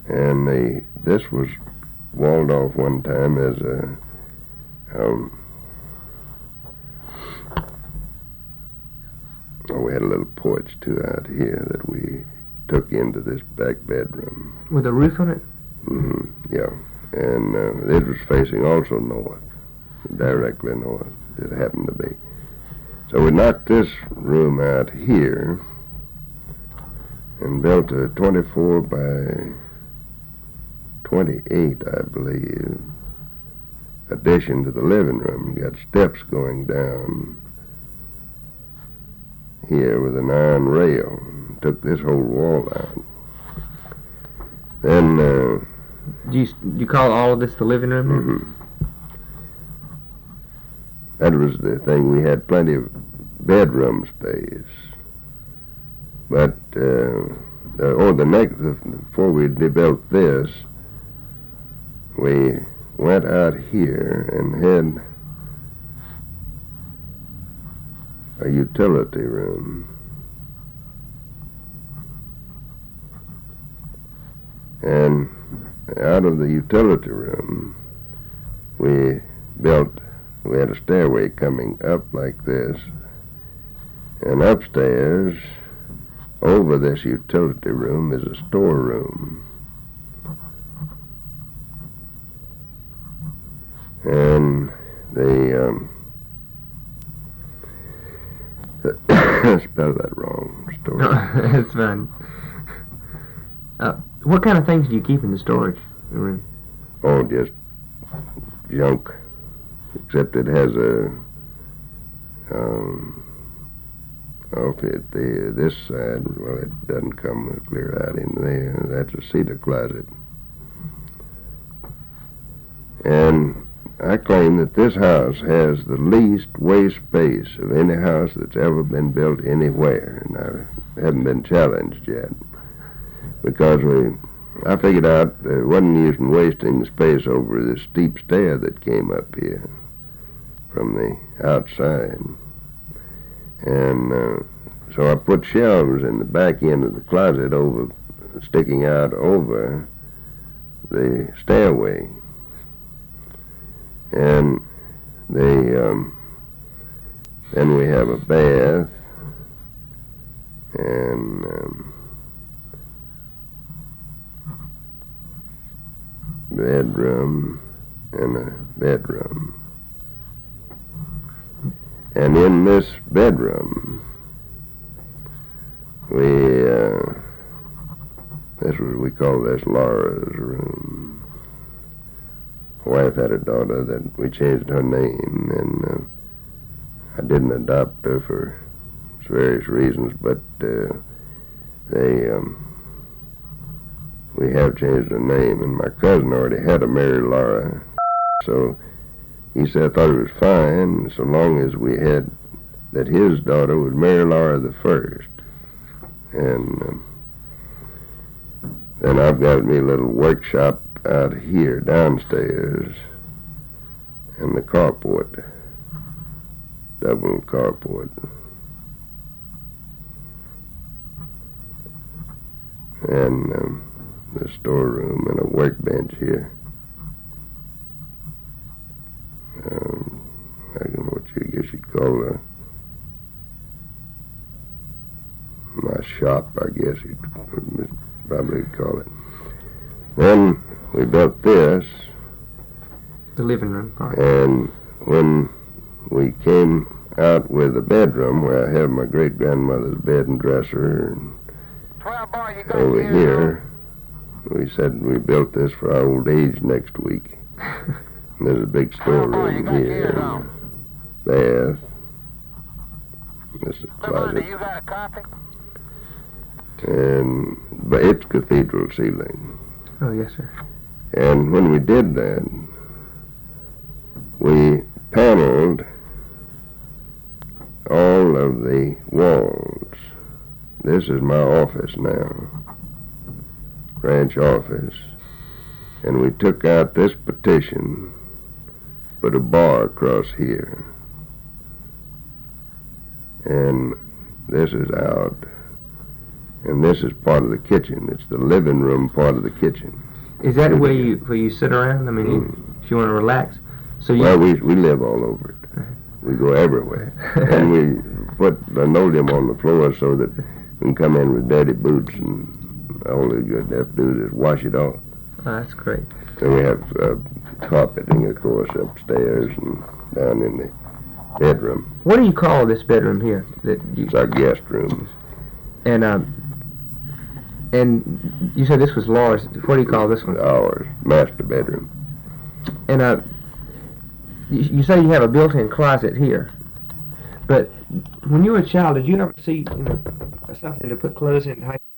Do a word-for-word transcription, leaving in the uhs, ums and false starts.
And the, this was walled off one time as a, um, oh, we had a little porch too out here that we took into this back bedroom. With a roof on it? Mm-hmm, yeah. And uh, it was facing also north, directly north, it happened to be. So we knocked this room out here and built a twenty-four by twenty-eight, I believe, addition to the living room. Got steps going down here with an iron rail. Took this whole wall out. Then, uh, Do you, do you call all of this the living room? mm-hmm. That was the thing. We had plenty of bedroom space. But, uh, the, oh, the next, before we built this, we went out here and had a utility room. And out of the utility room, we built, we had a stairway coming up like this, and upstairs, over this utility room, is a storeroom. And the, um, I spelled that wrong, store. No, that's fine. Uh, what kind of things do you keep in the storage room? Oh, just junk, except it has a, um, off it, the, this side, well, it doesn't come clear out in there. That's a cedar closet. And I claim that this house has the least waste space of any house that's ever been built anywhere, and I haven't been challenged yet. Because we, I figured out that it wasn't using wasting space over this steep stair that came up here from the outside. And uh, so I put shelves in the back end of the closet over, sticking out over the stairway. And the, um, then we have a bath and um, bedroom and a bedroom. And in this bedroom, we, uh, this was, we call this Laura's room. My wife had a daughter that we changed her name, and uh, I didn't adopt her for various reasons, but uh, they, um, we have changed her name, and my cousin already had a Mary Laura, so he said I thought it was fine so long as we had that his daughter was Mary Laura the First. And um, then I've got me a little workshop out here downstairs, and the carport, double carport. And um, the storeroom and a workbench here. Um, I don't know what you I guess you'd call uh, my shop, I guess you'd probably call it. Then we built this. The living room part. And when we came out with the bedroom where I have my great-grandmother's bed and dresser, and over here, we said we built this for our old age next week. And there's a big storeroom here, and bath. This is a closet. You got a copy? And but it's cathedral ceiling. Oh, yes, sir. And when we did that, we paneled all of the walls. This is my office now, ranch office. And we took out this partition, put a bar across here. And this is out. And this is part of the kitchen. It's the living room part of the kitchen. Is that where you where you sit around? I mean, you, Mm. if you want to relax. So you. Well, we we live all over it. We go everywhere, and we put linoleum on the floor so that we can come in with dirty boots, and all we have to do is wash it off. Oh, that's great. And we have uh, carpeting, of course, upstairs and down in the bedroom. What do you call this bedroom here? That you, It's our guest room. and um, and you said this was Laura's. What do you call this one? Ours, master bedroom. And uh, you, you say you have a built-in closet here, but when you were a child, did you ever see, you know, something to put clothes in? How